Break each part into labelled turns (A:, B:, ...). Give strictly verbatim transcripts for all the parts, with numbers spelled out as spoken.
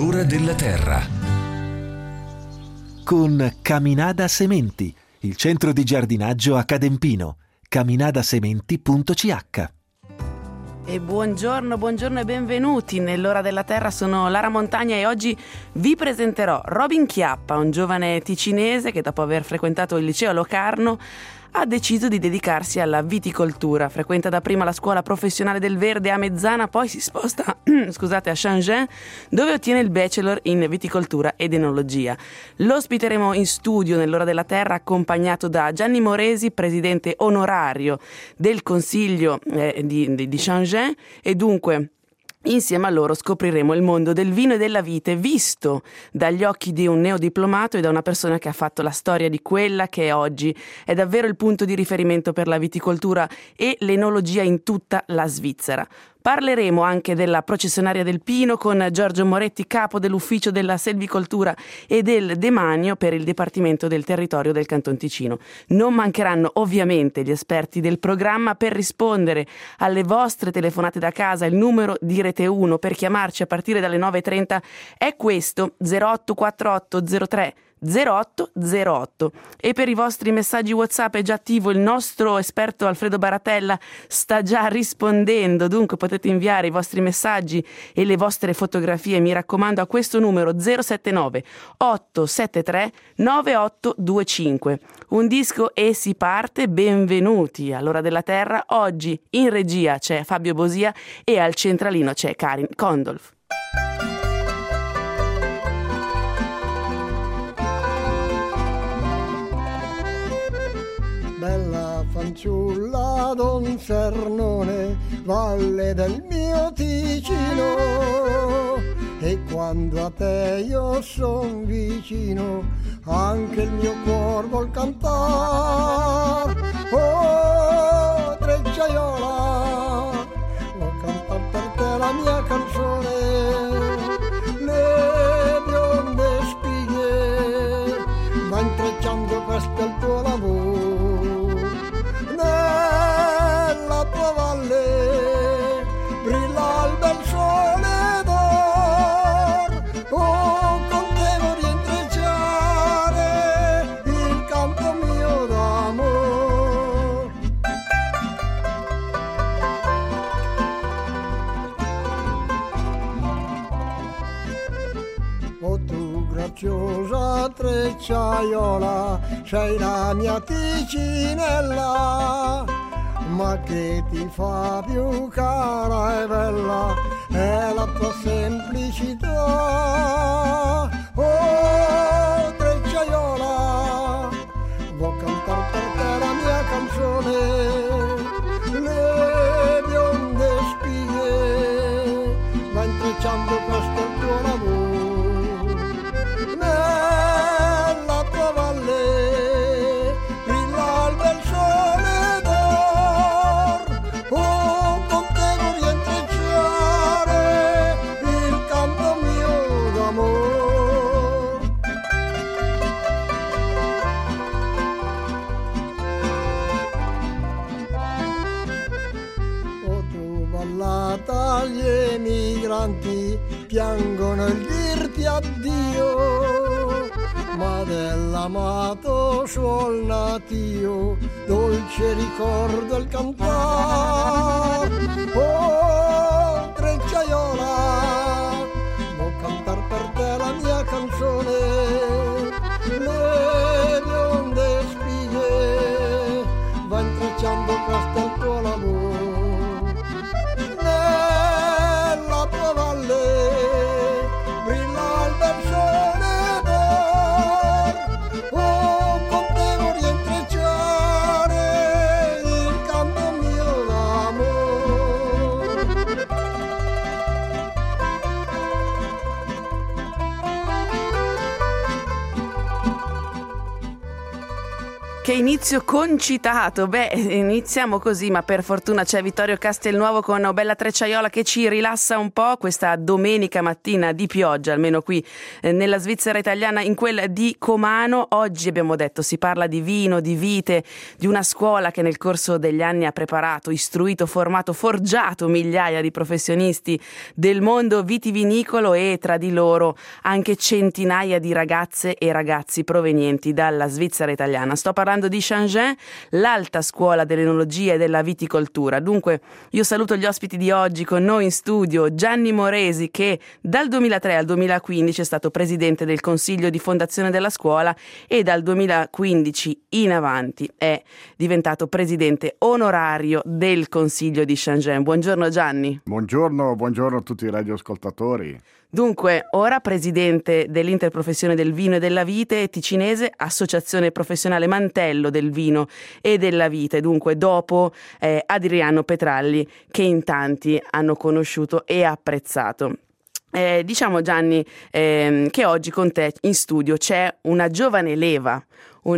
A: L'ora della terra.
B: Con Caminada Sementi, il centro di giardinaggio a Cadempino. caminadasementi punto c h.
C: E buongiorno, buongiorno e benvenuti nell'ora della terra. Sono Lara Montagna e oggi vi presenterò Robin Chiappa, un giovane ticinese che dopo aver frequentato il liceo a Locarno ha deciso di dedicarsi alla viticoltura. Frequenta dapprima la scuola professionale del verde a Mezzana, poi si sposta scusate, a Changin, dove ottiene il bachelor in viticoltura ed enologia. Lo ospiteremo in studio nell'ora della terra, accompagnato da Gianni Moresi, presidente onorario del consiglio eh, di, di, di Changin, e dunque insieme a loro scopriremo il mondo del vino e della vite visto dagli occhi di un neodiplomato e da una persona che ha fatto la storia di quella che oggi è davvero il punto di riferimento per la viticoltura e l'enologia in tutta la Svizzera. Parleremo anche della processionaria del Pino con Giorgio Moretti, capo dell'ufficio della selvicoltura e del demanio per il Dipartimento del Territorio del Canton Ticino. Non mancheranno ovviamente gli esperti del programma per rispondere alle vostre telefonate da casa. Il numero di Rete uno per chiamarci a partire dalle nove e trenta è questo: zero otto quattro otto zero tre zero otto zero otto, e per i vostri messaggi WhatsApp è già attivo il nostro esperto Alfredo Baratella, sta già rispondendo, dunque potete inviare i vostri messaggi e le vostre fotografie, mi raccomando, a questo numero zero sette nove otto sette tre nove otto due cinque. Un disco e si parte. Benvenuti all'ora della terra. Oggi in regia c'è Fabio Bosia e al centralino c'è Karin Kondolf.
D: Bella fanciulla Don Sernone, valle del mio Ticino, e quando a te io son vicino, anche il mio cuor vuol cantar. Oh, Trecciaiola, vuol cantar per te la mia canzone, le bionde spighe, va intrecciando questo è il tuo lavoro. Nella tua valle brilla il bel sole d'or, oh, con te vorrei intrecciare il canto mio d'amor. Oh, tu graziosa Trecciaiola, sei la mia Ticinella, ma che ti fa più cara e bella è la tua semplicità. Oh, Trecciaiola, vuoi cantare per te la mia canzone, le bionde spighe, va intrecciando questo il tuo lavoro. Nella tua valle brilla il bel sole d'or, oh, con te vorrei intrecciare il canto mio d'amor. Oh, tu ballata gli emigranti piangono il dirti addio, ma dell'amato suol natio dolce ricordo il cantar. Oh, Trecciaiola, vuoi cantar per te la mia canzone, le bionde spighe, va intrecciando questo è il tuo lavoro. Nella tua valle brilla il bel sole d'or, oh, con te vorrei intrecciare il canto mio d'amor.
C: Che inizio concitato, beh iniziamo così, ma per fortuna c'è Vittorio Castelnuovo con Oh Bella Trecciaiola che ci rilassa un po' questa domenica mattina di pioggia, almeno qui eh, nella Svizzera italiana, in quella di Comano. Oggi abbiamo detto si parla di vino, di vite, di una scuola che nel corso degli anni ha preparato, istruito, formato, forgiato migliaia di professionisti del mondo vitivinicolo e tra di loro anche centinaia di ragazze e ragazzi provenienti dalla Svizzera italiana. Sto parlando di Changin, l'alta scuola dell'enologia e della viticoltura. Dunque io saluto gli ospiti di oggi. Con noi in studio Gianni Moresi, che dal duemilatré al duemilaquindici è stato presidente del consiglio di fondazione della scuola e dal duemilaquindici in avanti è diventato presidente onorario del consiglio di Changin. Buongiorno Gianni.
A: Buongiorno, buongiorno a tutti i radioascoltatori.
C: Dunque, ora presidente dell'Interprofessione del Vino e della Vite ticinese, associazione professionale Mantello del Vino e della Vite, dunque dopo eh, Adriano Petralli, che in tanti hanno conosciuto e apprezzato. Eh, diciamo Gianni eh, che oggi con te in studio c'è una giovane leva,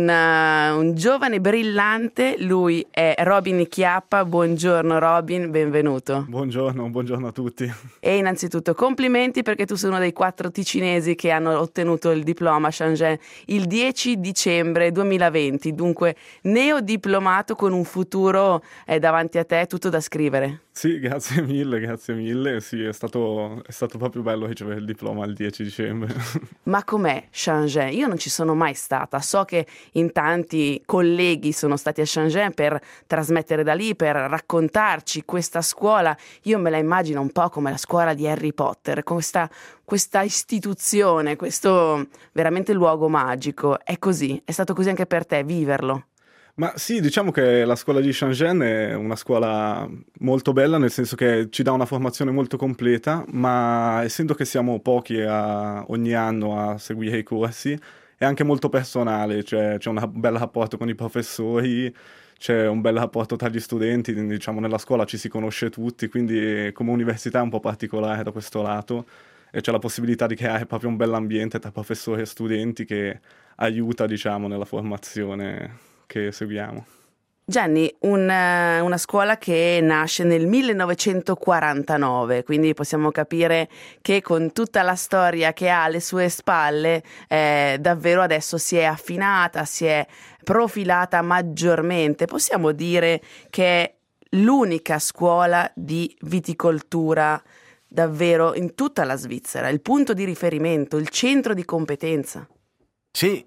C: una, un giovane brillante, lui è Robin Chiappa. Buongiorno Robin, benvenuto.
E: Buongiorno, buongiorno a tutti.
C: E innanzitutto complimenti perché tu sei uno dei quattro ticinesi che hanno ottenuto il diploma Changin il dieci dicembre duemilaventi, dunque neodiplomato con un futuro eh, davanti a te, tutto da scrivere.
E: Sì, grazie mille, grazie mille. Sì, è stato, è stato proprio bello ricevere il diploma il dieci dicembre.
C: Ma com'è Changin? Io non ci sono mai stata. So che in tanti colleghi sono stati a Changin per trasmettere da lì, per raccontarci questa scuola. Io me la immagino un po' come la scuola di Harry Potter, questa, questa istituzione, questo veramente luogo magico. È così? È stato così anche per te, viverlo?
E: Ma sì, diciamo che la scuola di Changin è una scuola molto bella, nel senso che ci dà una formazione molto completa, ma essendo che siamo pochi a, ogni anno a seguire i corsi, è anche molto personale, cioè c'è un bel rapporto con i professori, c'è un bel rapporto tra gli studenti, diciamo nella scuola ci si conosce tutti, quindi come università è un po' particolare da questo lato e c'è la possibilità di creare proprio un bell'ambiente tra professori e studenti che aiuta, diciamo, nella formazione che seguiamo.
C: Gianni, un, una scuola che nasce nel millenovecentoquarantanove, quindi possiamo capire che con tutta la storia che ha alle sue spalle, eh, davvero adesso si è affinata, si è profilata maggiormente. Possiamo dire che è l'unica scuola di viticoltura davvero in tutta la Svizzera, il punto di riferimento, il centro di competenza.
A: Sì,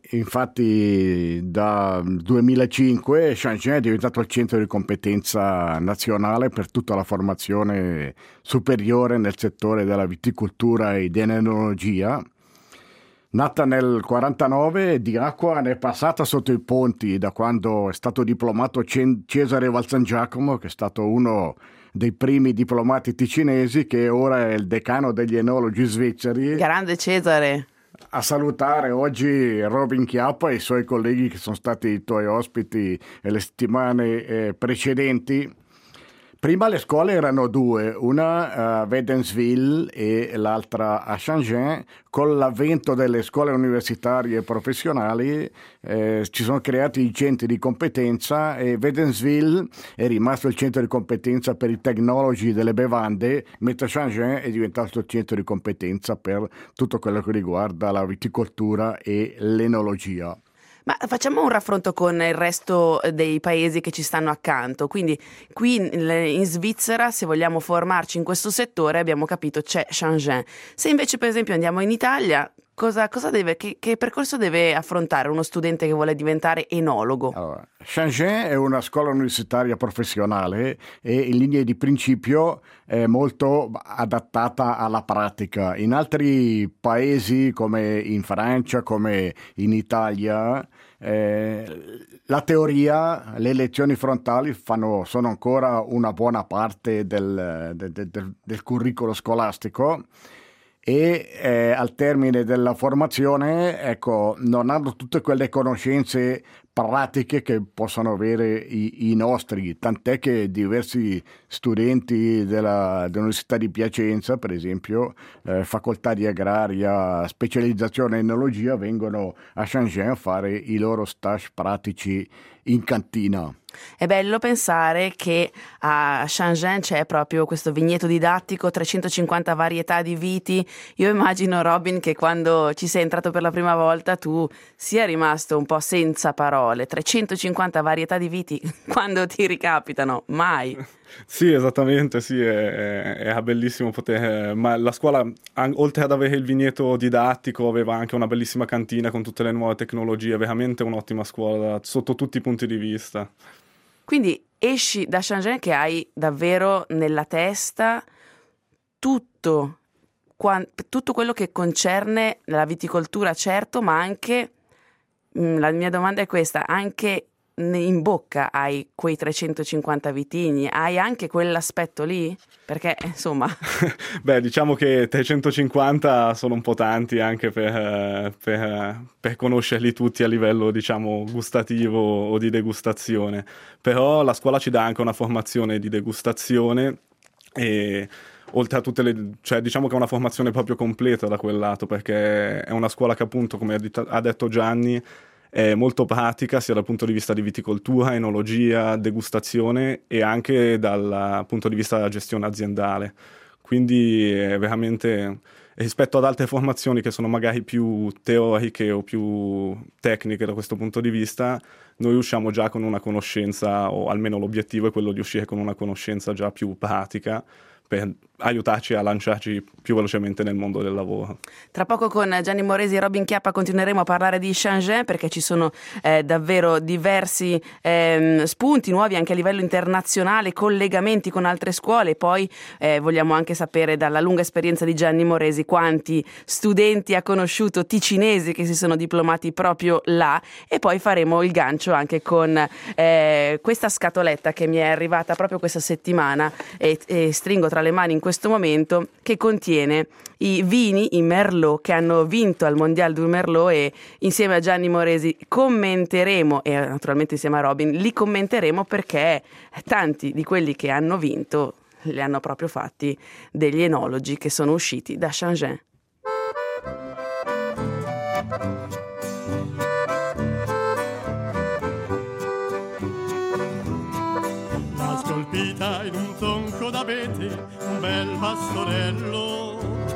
A: infatti da duemilacinque Changin è diventato il centro di competenza nazionale per tutta la formazione superiore nel settore della viticoltura e dell'enologia. Nata nel quarantanove, di acqua ne è passata sotto i ponti da quando è stato diplomato Cesare Valsangiacomo, che è stato uno dei primi diplomati ticinesi, che ora è il decano degli enologi svizzeri.
C: Grande Cesare!
A: A salutare oggi Robin Chiappa e i suoi colleghi che sono stati i tuoi ospiti le settimane eh, precedenti. Prima le scuole erano due, una a Wädenswil e l'altra a Changin. Con l'avvento delle scuole universitarie e professionali eh, ci sono creati i centri di competenza e Wädenswil è rimasto il centro di competenza per i tecnologi delle bevande, mentre Changin è diventato il centro di competenza per tutto quello che riguarda la viticoltura e l'enologia.
C: Ma facciamo un raffronto con il resto dei paesi che ci stanno accanto. Quindi qui in Svizzera, se vogliamo formarci in questo settore, abbiamo capito c'è Changin. Se invece per esempio andiamo in Italia, cosa, cosa deve, che, che percorso deve affrontare uno studente che vuole diventare enologo?
A: Allora, Changin è una scuola universitaria professionale e in linea di principio è molto adattata alla pratica. In altri paesi come in Francia, come in Italia, eh, la teoria, le lezioni frontali fanno, sono ancora una buona parte del, del, del, del curriculum scolastico. E eh, al termine della formazione, ecco, non hanno tutte quelle conoscenze pratiche che possono avere i, i nostri, tant'è che diversi studenti della, dell'Università di Piacenza, per esempio, eh, facoltà di agraria, specializzazione in enologia, vengono a Shenzhen a fare i loro stage pratici in cantina.
C: È bello pensare che a Shenzhen c'è proprio questo vigneto didattico, trecentocinquanta varietà di viti. Io immagino, Robin, che quando ci sei entrato per la prima volta tu sia rimasto un po' senza parole. trecentocinquanta varietà di viti, quando ti ricapitano? Mai.
E: Sì, esattamente, sì, è, è bellissimo poter... Ma la scuola, oltre ad avere il vigneto didattico, aveva anche una bellissima cantina con tutte le nuove tecnologie, veramente un'ottima scuola sotto tutti i punti di vista.
C: Quindi esci da Shenzhen che hai davvero nella testa tutto, qua, tutto quello che concerne la viticoltura, certo, ma anche, mh, la mia domanda è questa, anche in bocca hai quei trecentocinquanta vitigni, hai anche quell'aspetto lì? Perché insomma...
E: Beh, diciamo che trecentocinquanta sono un po' tanti anche per, per, per conoscerli tutti a livello, diciamo, gustativo o di degustazione. Però la scuola ci dà anche una formazione di degustazione e... oltre a tutte le, cioè diciamo che è una formazione proprio completa da quel lato, perché è una scuola che appunto, come ha detto Gianni, è molto pratica sia dal punto di vista di viticoltura, enologia, degustazione e anche dal punto di vista della gestione aziendale. Quindi è veramente, rispetto ad altre formazioni che sono magari più teoriche o più tecniche da questo punto di vista, noi usciamo già con una conoscenza, o almeno l'obiettivo è quello di uscire con una conoscenza già più pratica, per aiutarci a lanciarci più velocemente nel mondo del lavoro.
C: Tra poco con Gianni Moresi e Robin Chiappa continueremo a parlare di Shenzhen, perché ci sono eh, davvero diversi eh, spunti nuovi anche a livello internazionale, collegamenti con altre scuole. Poi eh, vogliamo anche sapere dalla lunga esperienza di Gianni Moresi quanti studenti ha conosciuto ticinesi che si sono diplomati proprio là, e poi faremo il gancio anche con eh, questa scatoletta che mi è arrivata proprio questa settimana e, e stringo tra le mani in questo momento, che contiene i vini, i Merlot che hanno vinto al Mondial du Merlot, e insieme a Gianni Moresi commenteremo, e naturalmente insieme a Robin li commenteremo, perché tanti di quelli che hanno vinto li hanno proprio fatti degli enologi che sono usciti da Shenzhen.
F: Scolpita in un tronco d'abete un bel pastorello,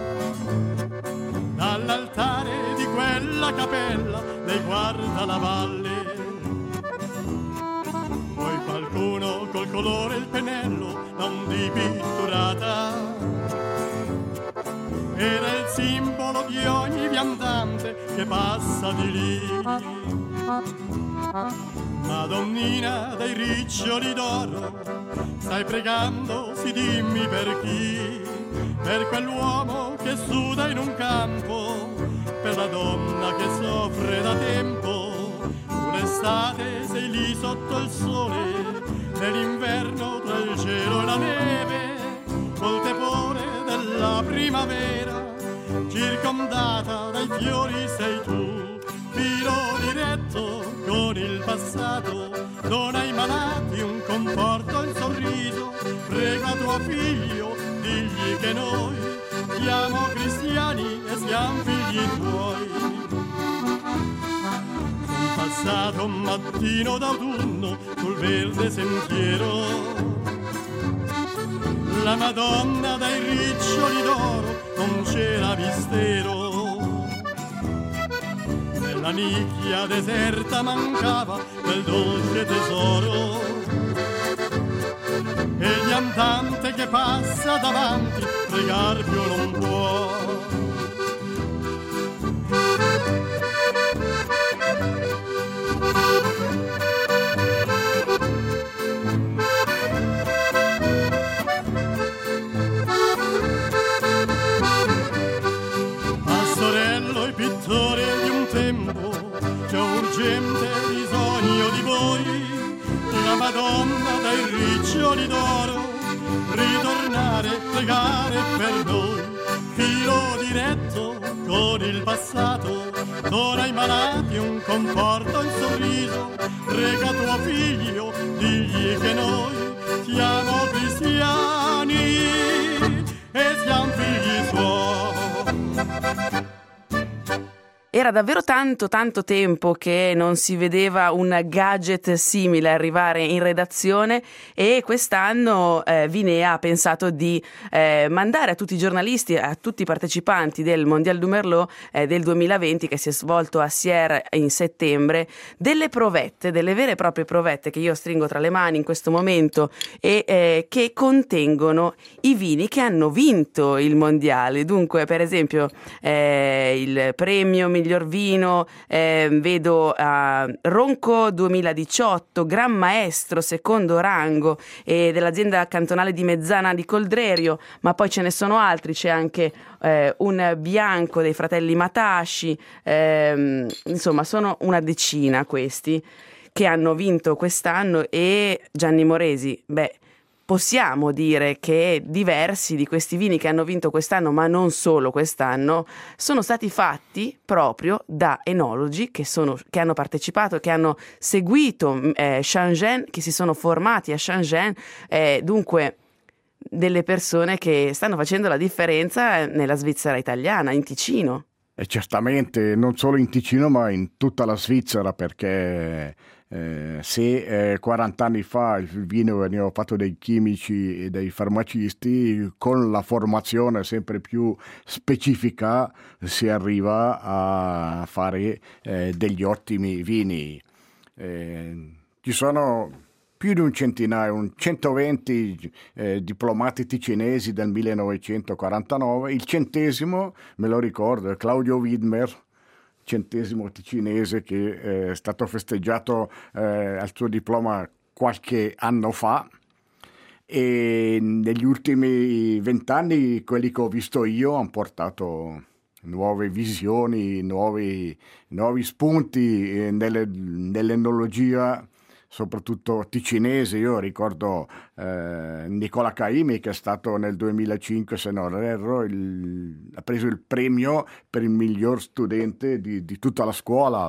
F: dall'altare di quella cappella lei guarda la valle. Poi qualcuno col colore e il pennello non di pitturata, era il simbolo di ogni viandante che passa di lì. Madonnina dai riccioli d'oro, stai pregando, sì dimmi per chi? Per quell'uomo che suda in un campo, per la donna che soffre da tempo. Un'estate sei lì sotto il sole, nell'inverno tra il cielo e la neve, col tepore della primavera, circondata dai fiori sei tu. Filo diretto con il passato, non hai malati un conforto, un sorriso. Prega tuo figlio, digli che noi siamo cristiani e siamo figli tuoi. Son passato un mattino d'autunno sul verde sentiero, la Madonna dai riccioli d'oro non c'era mistero. La nicchia deserta mancava quel dolce tesoro, e il viandante che passa davanti pregar più non può. Pastorello e pittore di un tempo, c'è urgente bisogno di voi, la Madonna dai riccioli d'oro, ritornare e pregare per noi. Filo diretto con il passato, dona ai malati un conforto, un sorriso, rega tuo figlio, digli che noi siamo cristiani e siamo figli suoi.
C: Era davvero tanto tanto tempo che non si vedeva un gadget simile arrivare in redazione e quest'anno eh, Vinea ha pensato di eh, mandare a tutti i giornalisti, a tutti i partecipanti del Mondial du Merlot eh, del duemilaventi che si è svolto a Sierre in settembre, delle provette, delle vere e proprie provette che io stringo tra le mani in questo momento e eh, che contengono i vini che hanno vinto il mondiale. Dunque, per esempio, eh, il premio miglior vino, eh, vedo uh, Ronco duemiladiciotto, Gran Maestro secondo rango e dell'azienda cantonale di Mezzana di Coldrerio, ma poi ce ne sono altri, c'è anche eh, un bianco dei fratelli Matasci, eh, insomma sono una decina questi che hanno vinto quest'anno. E Gianni Moresi, beh, possiamo dire che diversi di questi vini che hanno vinto quest'anno, ma non solo quest'anno, sono stati fatti proprio da enologi che, sono, che hanno partecipato, che hanno seguito eh, Changène, che si sono formati a Changène, eh, dunque delle persone che stanno facendo la differenza nella Svizzera italiana, in Ticino.
A: E certamente non solo in Ticino ma in tutta la Svizzera, perché Eh, se eh, quaranta anni fa il vino veniva fatto dai chimici e dai farmacisti, con la formazione sempre più specifica si arriva a fare eh, degli ottimi vini. Eh, ci sono più di un centinaio, un centoventi eh, diplomati ticinesi del millenovecentoquarantanove. Il centesimo, me lo ricordo, è Claudio Widmer, centesimo ticinese, che è stato festeggiato eh, al suo diploma qualche anno fa, e negli ultimi vent'anni quelli che ho visto io hanno portato nuove visioni, nuovi, nuovi spunti nelle, nell'enologia, soprattutto ticinese. Io ricordo eh, Nicola Caimi, che è stato nel duemilacinque, se non erro, il, ha preso il premio per il miglior studente di, di tutta la scuola.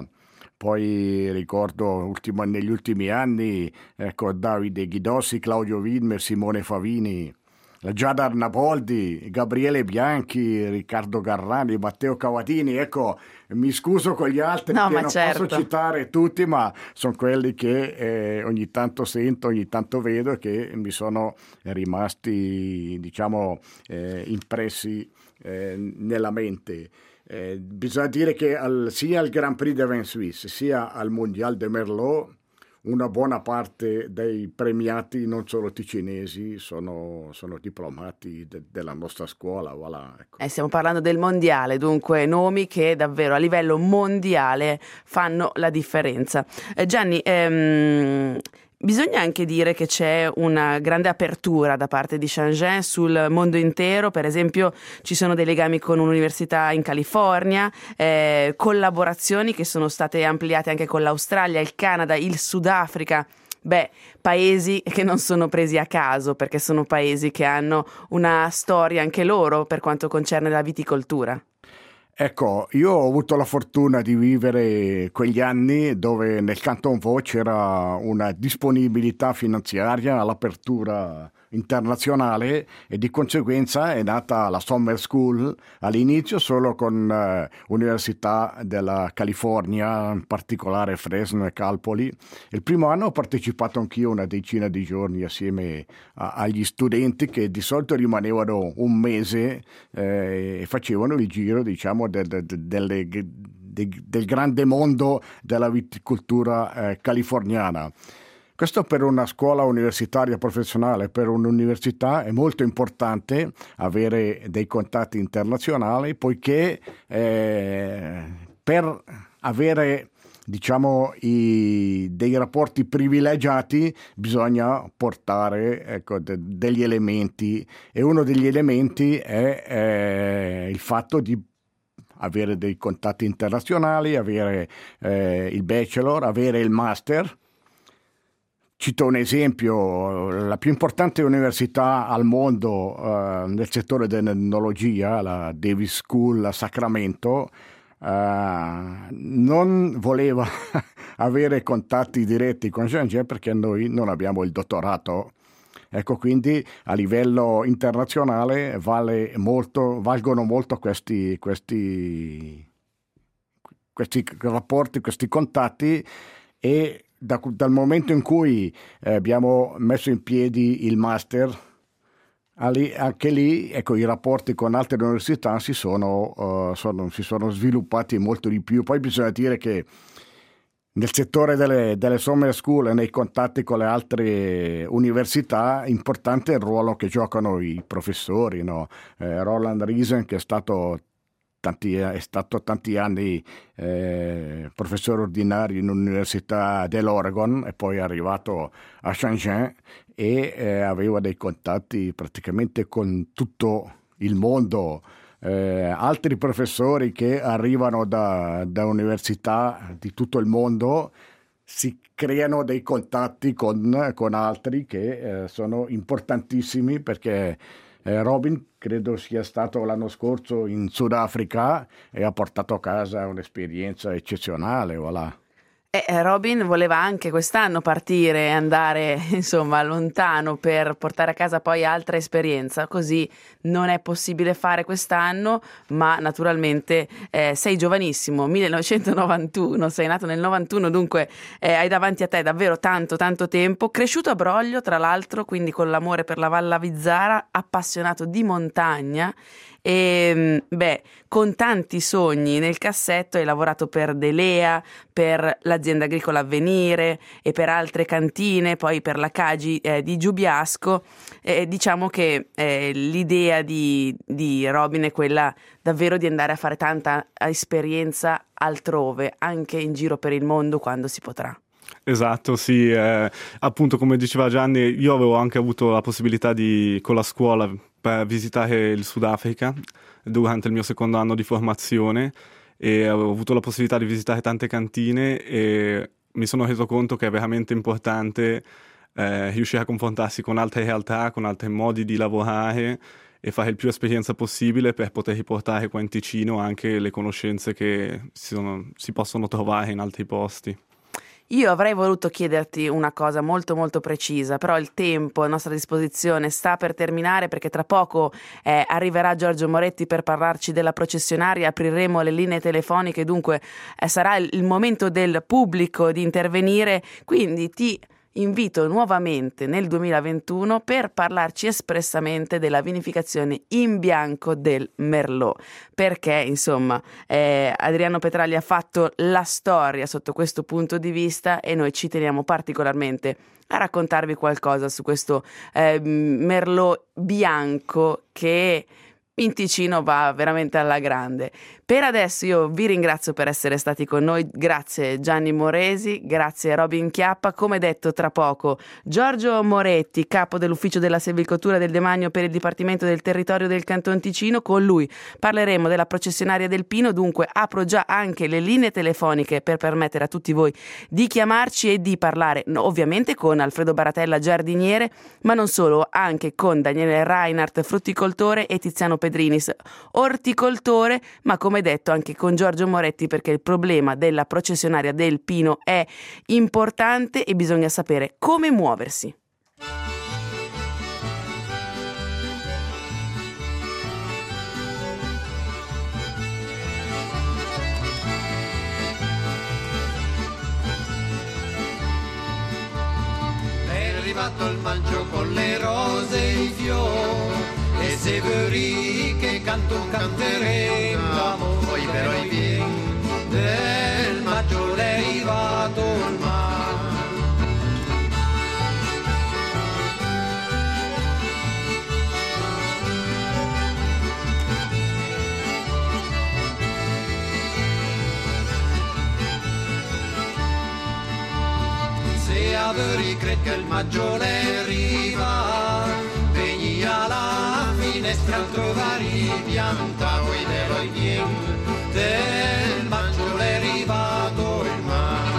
A: Poi ricordo ultimo, negli ultimi anni ecco, Davide Ghidossi, Claudio Widmer, Simone Favini, Giada Arnaboldi, Gabriele Bianchi, Riccardo Garrani, Matteo Cavadini. Ecco, mi scuso con gli altri,
C: no,
A: che non
C: certo.
A: posso citare tutti, ma sono quelli che eh, ogni tanto sento, ogni tanto vedo e che mi sono rimasti, diciamo, eh, impressi eh, nella mente. Eh, bisogna dire che al, sia al Grand Prix de Vin Suisse sia al Mondial de Merlot una buona parte dei premiati, non solo ticinesi, sono, sono diplomati de, della nostra scuola. Voilà, ecco.
C: Eh, stiamo parlando del mondiale, dunque nomi che davvero a livello mondiale fanno la differenza. Eh, Gianni, ehm, bisogna anche dire che c'è una grande apertura da parte di Changène sul mondo intero. Per esempio ci sono dei legami con un'università in California, eh, collaborazioni che sono state ampliate anche con l'Australia, il Canada, il Sudafrica. Beh, paesi che non sono presi a caso, perché sono paesi che hanno una storia anche loro per quanto concerne la viticoltura.
A: Ecco, io ho avuto la fortuna di vivere quegli anni dove nel Canton Vaud c'era una disponibilità finanziaria all'apertura internazionale e di conseguenza è nata la Summer School, all'inizio solo con eh, università della California, in particolare Fresno e Cal Poly. Il primo anno ho partecipato anch'io una decina di giorni assieme a, agli studenti che di solito rimanevano un mese eh, e facevano il giro, diciamo, de, de, de, delle, de, del grande mondo della viticoltura eh, californiana. Questo per una scuola universitaria professionale, per un'università è molto importante avere dei contatti internazionali, poiché eh, per avere, diciamo, i, dei rapporti privilegiati bisogna portare ecco, de, degli elementi, e uno degli elementi è eh, il fatto di avere dei contatti internazionali, avere eh, il bachelor, avere il master. Cito un esempio: la più importante università al mondo eh, nel settore dell'enologia, la Davis School a Sacramento, uh, non voleva avere contatti diretti con Jean-Jean perché noi non abbiamo il dottorato. Ecco, quindi a livello internazionale vale molto, valgono molto questi, questi, questi rapporti, questi contatti, e da, dal momento in cui eh, abbiamo messo in piedi il master, anche lì, ecco, i rapporti con altre università si sono, uh, sono, si sono sviluppati molto di più. Poi bisogna dire che nel settore delle, delle summer school e nei contatti con le altre università, importante è il ruolo che giocano i professori, no? Eh, Roland Riesen, che è stato tanti, è stato tanti anni eh, professore ordinario in un'università dell'Oregon e poi è arrivato a Shenzhen e eh, aveva dei contatti praticamente con tutto il mondo. Eh, altri professori che arrivano da, da università di tutto il mondo si creano dei contatti con, con altri che eh, sono importantissimi, perché eh, Robin credo sia stato l'anno scorso in Sudafrica e ha portato a casa un'esperienza eccezionale. Voilà.
C: Eh, Robin voleva anche quest'anno partire e andare, insomma, lontano per portare a casa poi altra esperienza. Così non è possibile fare quest'anno, ma naturalmente eh, sei giovanissimo, millenovecentonovantuno, sei nato nel novantuno, dunque eh, hai davanti a te davvero tanto tanto tempo. Cresciuto a Broglio, tra l'altro, quindi con l'amore per la Val Vizzara, appassionato di montagna. E beh, con tanti sogni nel cassetto hai lavorato per Delea, per l'azienda agricola Avvenire e per altre cantine, poi per la Cagi eh, di Giubiasco. Eh, diciamo che eh, l'idea di, di Robin è quella davvero di andare a fare tanta esperienza altrove, anche in giro per il mondo quando si potrà.
E: Esatto, sì, eh, appunto come diceva Gianni, io avevo anche avuto la possibilità di, con la scuola, per visitare il Sudafrica durante il mio secondo anno di formazione, e avevo avuto la possibilità di visitare tante cantine e mi sono reso conto che è veramente importante eh, riuscire a confrontarsi con altre realtà, con altri modi di lavorare e fare il più esperienza possibile per poter riportare qua in Ticino anche le conoscenze che si, sono, si possono trovare in altri posti.
C: Io avrei voluto chiederti una cosa molto molto precisa, però il tempo a nostra disposizione sta per terminare, perché tra poco eh, arriverà Giorgio Moretti per parlarci della processionaria, apriremo le linee telefoniche, dunque eh, sarà il, il momento del pubblico di intervenire, quindi ti invito nuovamente nel duemilaventuno per parlarci espressamente della vinificazione in bianco del Merlot, perché insomma eh, Adriano Petragli ha fatto la storia sotto questo punto di vista e noi ci teniamo particolarmente a raccontarvi qualcosa su questo eh, Merlot bianco che in Ticino va veramente alla grande. Per adesso io vi ringrazio per essere stati con noi, grazie Gianni Moresi, grazie Robin Chiappa. Come detto, tra poco Giorgio Moretti, capo dell'ufficio della silvicoltura del demanio per il Dipartimento del Territorio del Canton Ticino. Con lui parleremo della processionaria del Pino, dunque apro già anche le linee telefoniche per permettere a tutti voi di chiamarci e di parlare, no, ovviamente con Alfredo Baratella, giardiniere, ma non solo, anche con Daniele Reinhardt, frutticoltore, e Tiziano Pedrinis, orticoltore, ma come detto anche con Giorgio Moretti, perché il problema della processionaria del Pino è importante e bisogna sapere come muoversi.
G: È arrivato il maggio con le rose e i fiori, e se veri che canto canteremo, poi però i vien del maggio è arrivato il mare. Se averi crede che il maggio è arriva, vegni alla finestra a trovare pianta, poi te lo viene del maggio è arrivato il mare.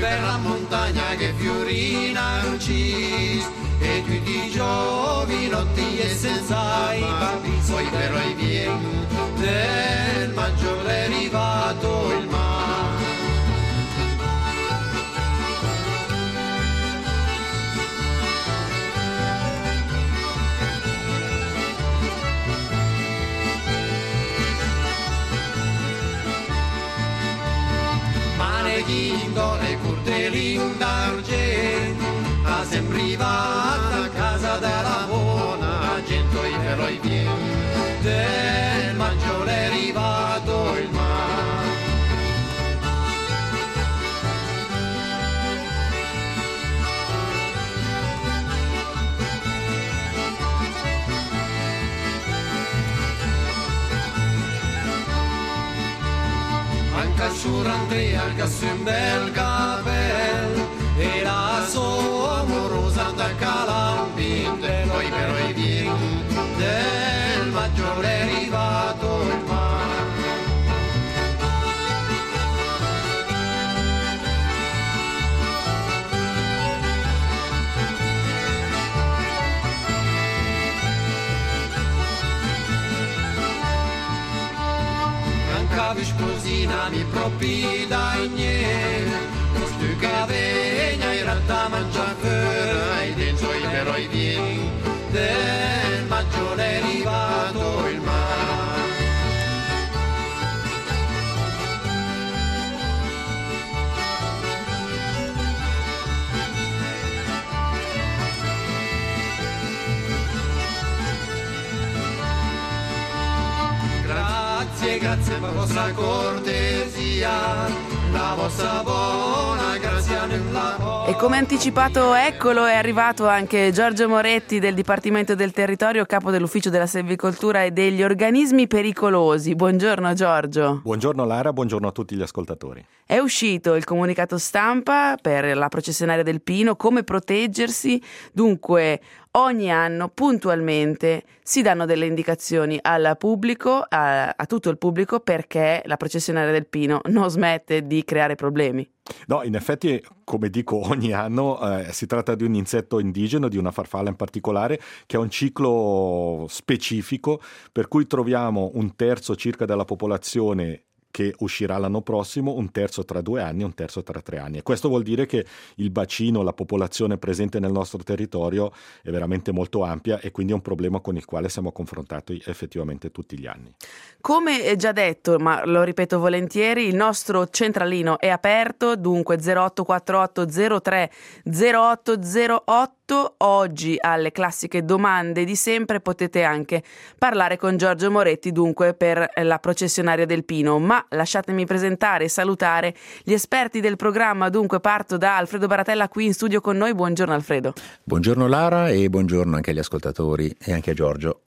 G: per la montagna che fiorina uccis e tutti i giovinotti e senza i papi, poi però i vien del maggio è arrivato il mare. Manechindo e curtelin d'argento, a sembrivata a casa della buona gente, però i vien del maggio è arrivato il mare. Anche su Andrea, anche su un bel capello, e la sua amorosa da calambinte, poi però i vien del maggio è arrivato il mare. Anche sposina mi propi dai niente, questo cavegna in realtà mangia fuori, e dentro i però i vien del maggio è arrivato il mare. Grazie, grazie per la vostra cortesia, la vostra buona grazia nella porta.
C: E come anticipato, eccolo, è arrivato anche Giorgio Moretti del Dipartimento del Territorio, capo dell'Ufficio della Selvicoltura e degli Organismi Pericolosi. Buongiorno Giorgio.
H: Buongiorno Lara, buongiorno a tutti gli ascoltatori.
C: È uscito il comunicato stampa per la processionaria del Pino, come proteggersi. Dunque ogni anno puntualmente si danno delle indicazioni al pubblico, a, a tutto il pubblico, perché la processionaria del Pino non smette di creare problemi.
H: No, in effetti, come dico ogni anno, eh, si tratta di un insetto indigeno, di una farfalla in particolare, che ha un ciclo specifico, per cui troviamo un terzo circa della popolazione che uscirà l'anno prossimo, un terzo tra due anni e un terzo tra tre anni. E questo vuol dire che il bacino, la popolazione presente nel nostro territorio è veramente molto ampia, e quindi è un problema con il quale siamo confrontati effettivamente tutti gli anni.
C: Come già detto, ma lo ripeto volentieri, il nostro centralino è aperto, dunque zero otto quattro otto zero tre zero otto zero otto. Oggi alle classiche domande di sempre potete anche parlare con Giorgio Moretti, dunque per la processionaria del Pino. Ma lasciatemi presentare e salutare gli esperti del programma. Dunque parto da Alfredo Baratella qui in studio con noi. Buongiorno Alfredo.
I: Buongiorno Lara e buongiorno anche agli ascoltatori e anche a Giorgio.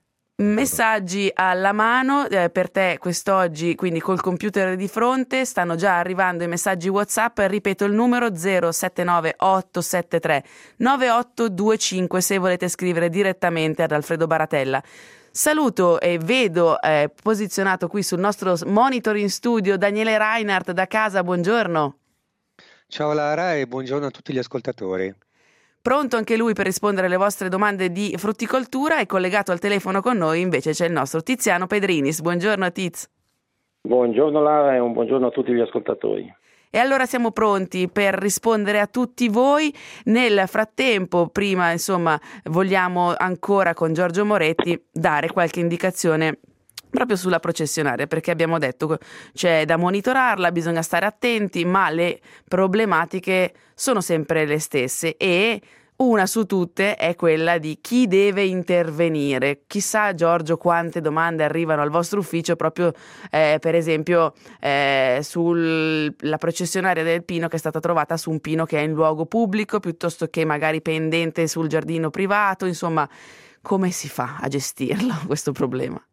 C: Messaggi alla mano eh, per te quest'oggi, quindi col computer di fronte. Stanno già arrivando i messaggi WhatsApp. Ripeto il numero zero sette nove otto sette tre nove otto due cinque se volete scrivere direttamente ad Alfredo Baratella. Saluto e vedo eh, posizionato qui sul nostro monitor in studio Daniele Reinhardt da casa. Buongiorno.
J: Ciao Lara e buongiorno a tutti gli ascoltatori.
C: Pronto anche lui per rispondere alle vostre domande di frutticoltura, e collegato al telefono con noi invece c'è il nostro Tiziano Pedrinis. Buongiorno Tiz.
K: Buongiorno Lara e un buongiorno a tutti gli ascoltatori.
C: E allora siamo pronti per rispondere a tutti voi. Nel frattempo, prima insomma, vogliamo ancora con Giorgio Moretti dare qualche indicazione proprio sulla processionaria, perché abbiamo detto c'è da monitorarla, bisogna stare attenti, ma le problematiche sono sempre le stesse, e una su tutte è quella di chi deve intervenire. Chissà Giorgio quante domande arrivano al vostro ufficio proprio eh, per esempio eh, sulla processionaria del Pino che è stata trovata su un pino che è in luogo pubblico piuttosto che magari pendente sul giardino privato. Insomma, come si fa a gestirlo questo problema?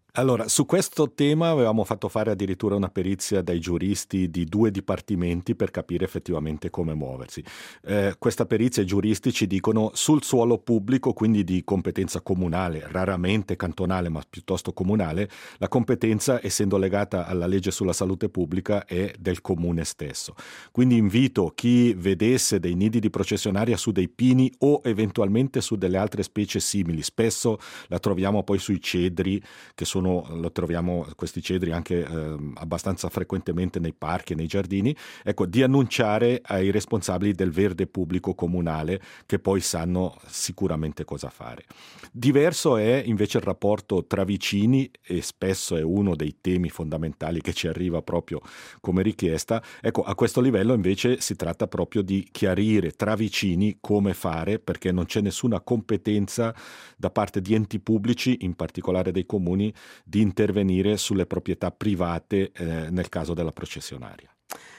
H: Allora, su questo tema avevamo fatto fare addirittura una perizia dai giuristi di due dipartimenti per capire effettivamente come muoversi. Eh, questa perizia i giuristi ci dicono sul suolo pubblico, quindi di competenza comunale, raramente cantonale ma piuttosto comunale, la competenza, essendo legata alla legge sulla salute pubblica, è del comune stesso. Quindi invito chi vedesse dei nidi di processionaria su dei pini o eventualmente su delle altre specie simili, spesso la troviamo poi sui cedri, che sono lo troviamo questi cedri anche eh, abbastanza frequentemente nei parchi e nei giardini, ecco, di annunciare ai responsabili del verde pubblico comunale, che poi sanno sicuramente cosa fare. Diverso è invece il rapporto tra vicini, e spesso è uno dei temi fondamentali che ci arriva proprio come richiesta. Ecco, a questo livello invece si tratta proprio di chiarire tra vicini come fare, perché non c'è nessuna competenza da parte di enti pubblici, in particolare dei comuni, di intervenire sulle proprietà private eh, nel caso della processionaria.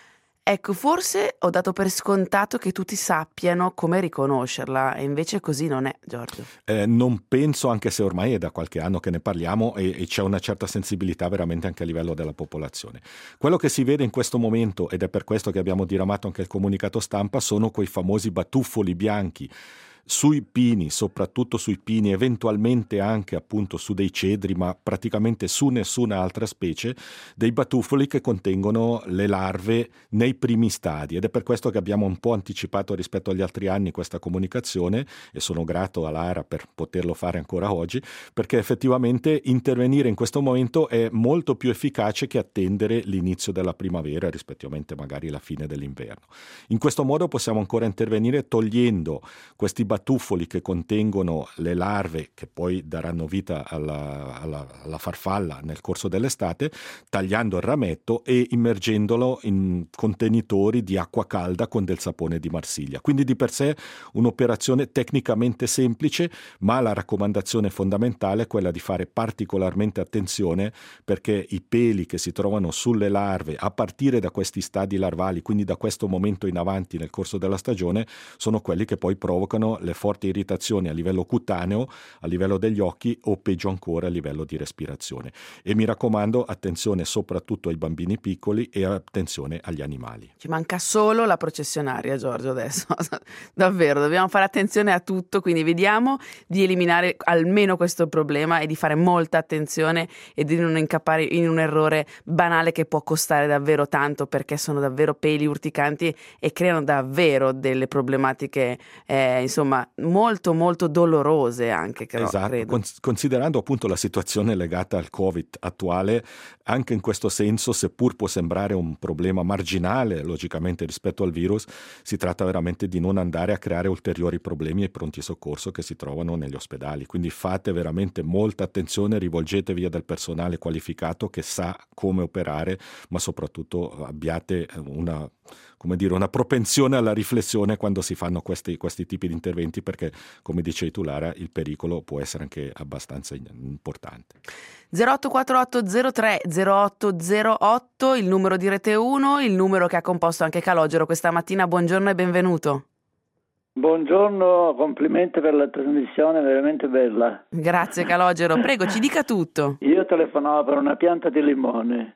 C: Ecco, forse ho dato per scontato che tutti sappiano come riconoscerla, e invece così non è, Giorgio.
H: Eh, non penso, anche se ormai è da qualche anno che ne parliamo e, e c'è una certa sensibilità veramente anche a livello della popolazione. Quello che si vede in questo momento, ed è per questo che abbiamo diramato anche il comunicato stampa, sono quei famosi batuffoli bianchi sui pini, soprattutto sui pini, eventualmente anche appunto su dei cedri, ma praticamente su nessuna altra specie, dei batuffoli che contengono le larve nei primi stadi, ed è per questo che abbiamo un po' anticipato rispetto agli altri anni questa comunicazione, e sono grato a Lara per poterlo fare ancora oggi, perché effettivamente intervenire in questo momento è molto più efficace che attendere l'inizio della primavera, rispettivamente magari la fine dell'inverno. In questo modo possiamo ancora intervenire togliendo questi batuffoli che contengono le larve che poi daranno vita alla, alla, alla farfalla nel corso dell'estate, tagliando il rametto e immergendolo in contenitori di acqua calda con del sapone di Marsiglia. Quindi di per sé un'operazione tecnicamente semplice, ma la raccomandazione fondamentale è quella di fare particolarmente attenzione, perché i peli che si trovano sulle larve a partire da questi stadi larvali, quindi da questo momento in avanti nel corso della stagione, sono quelli che poi provocano le forti irritazioni a livello cutaneo, a livello degli occhi o peggio ancora a livello di respirazione. E mi raccomando, attenzione soprattutto ai bambini piccoli e attenzione agli animali.
C: Ci manca solo la processionaria, Giorgio, adesso. Davvero, dobbiamo fare attenzione a tutto, quindi vediamo di eliminare almeno questo problema e di fare molta attenzione e di non incappare in un errore banale che può costare davvero tanto, perché sono davvero peli urticanti e creano davvero delle problematiche eh, insomma molto molto dolorose anche, credo.
H: Esatto, Cons- considerando appunto la situazione legata al Covid attuale, anche in questo senso, seppur può sembrare un problema marginale logicamente rispetto al virus, si tratta veramente di non andare a creare ulteriori problemi ai pronti soccorso che si trovano negli ospedali. Quindi fate veramente molta attenzione, rivolgetevi a del personale qualificato che sa come operare, ma soprattutto abbiate una, come dire, una propensione alla riflessione quando si fanno questi, questi tipi di interventi, perché come dicevi tu Lara, il pericolo può essere anche abbastanza importante.
C: zero otto quattro otto zero tre zero otto zero otto, il numero di Rete uno, il numero che ha composto anche Calogero questa mattina. Buongiorno e benvenuto.
L: Buongiorno, complimenti per la trasmissione, veramente bella.
C: Grazie Calogero, prego ci dica tutto.
L: Io telefonavo per una pianta di limone.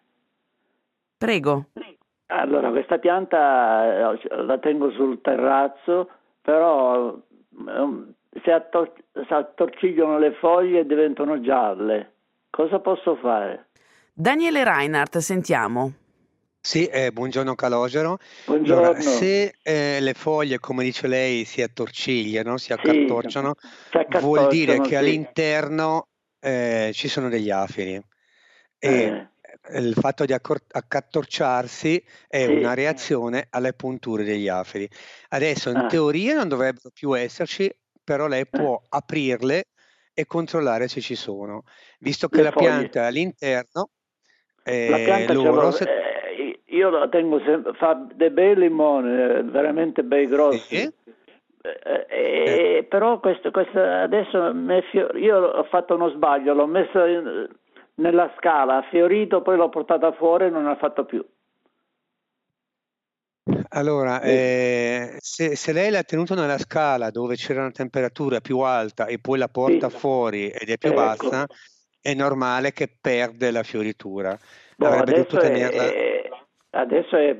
C: Prego.
L: Allora, questa pianta la tengo sul terrazzo, però um, si, attor- si attorcigliano le foglie e diventano gialle. Cosa posso fare?
C: Daniele Reinhardt, sentiamo.
J: Sì, eh, buongiorno Calogero.
L: Buongiorno.
J: Allora, se eh, le foglie, come dice lei, si attorcigliano, si accartocciano,
L: sì, si accartocciano
J: vuol dire che
L: sì.
J: all'interno eh, ci sono degli afili. E
L: Eh.
J: il fatto di accor- accartocciarsi è
L: Sì.
J: una reazione alle punture degli afili. Adesso in
L: Ah.
J: teoria non dovrebbero più esserci, però lei può aprirle e controllare se ci sono. Visto che
L: Le
J: la
L: foglie.
J: pianta è all'interno, eh,
L: La pianta ce
J: loro
L: l'ho,
J: se-
L: eh, io la tengo sempre, fa dei bei limoni, eh, veramente bei grossi.
J: Sì.
L: Eh, eh, però questo, questo adesso mi è fio- io ho fatto uno sbaglio, l'ho messa in- nella scala, ha fiorito, poi l'ho portata fuori e non ha fatto più.
J: Allora, eh, se, se lei l'ha tenuto nella scala dove c'era una temperatura più alta e poi la porta
L: Sì.
J: fuori ed è più
L: Ecco.
J: bassa, è normale che perde la fioritura.
L: Boh,
J: Avrebbe dovuto
L: adesso
J: tenerla...
L: è, adesso è